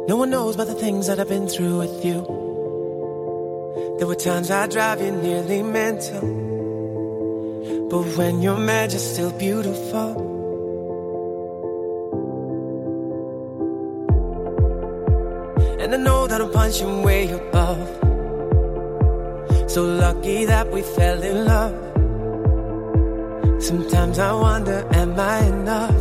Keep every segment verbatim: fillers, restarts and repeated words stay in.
No one knows about the things that I've been through with you. There were times I drive you nearly mental, but when you're mad, you're still beautiful. And I know that I'm punching way above. So lucky that we fell in love. Sometimes I wonder, am I enough?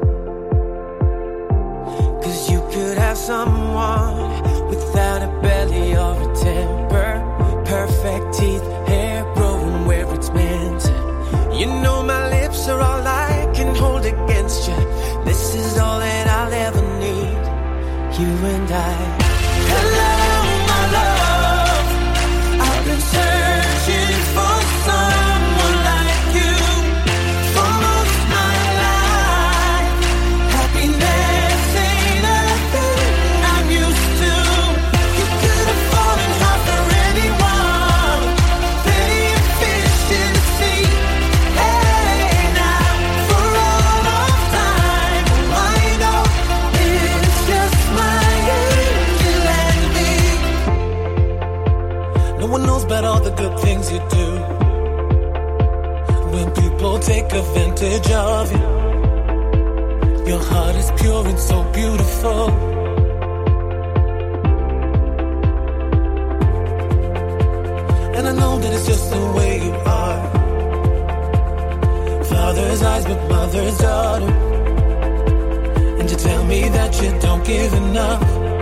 Cause you could have someone without a belly or a temper, perfect teeth, hair growing where it's meant to. You know my lips are all I can hold against you. This is all that I'll ever need, you and I. Hello, my love, I've been searching for someone like you for most my life. Happiness ain't a thing I'm used to. You could have fallen hard for anyone, petty and fish in the sea. Hey, now for all of time, I know it's just my angel and me. No one knows about all the good things you do. When people take advantage of you, your heart is pure and so beautiful. And I know that it's just the way you are. Father's eyes but mother's daughter. And you tell me that you don't give enough.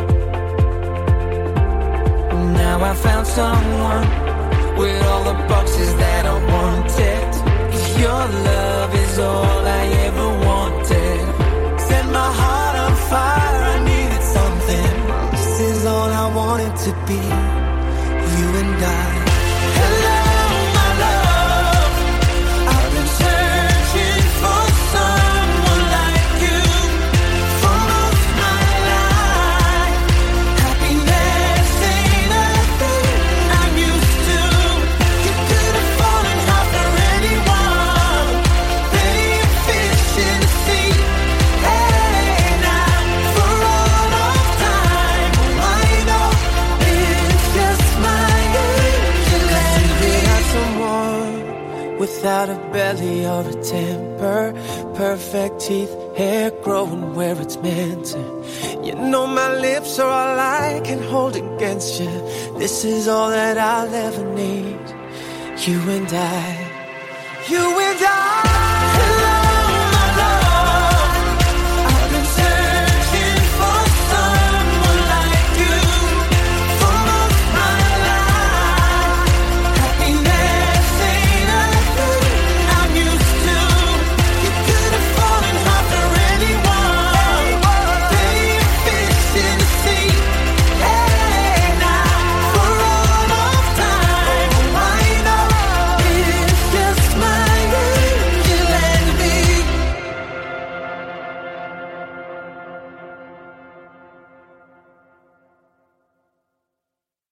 Now I found someone with all the boxes that I wanted. 'Cause your love is all I ever wanted. Set my heart on fire, I needed something. This is all I wanted to be, you and I. Hello, my love, I've been searching for someone like you for most my life. Happiness ain't a thing I'm used to. You could have fallen hard for anyone, petty and fish in the sea. Hey, now for all of time, I know it's just my angel and me. Not someone without a belly or a temper, perfect teeth, hair growing where it's meant to. You know my lips are all I can hold against you. This is all that I'll ever need, you and I, you and I.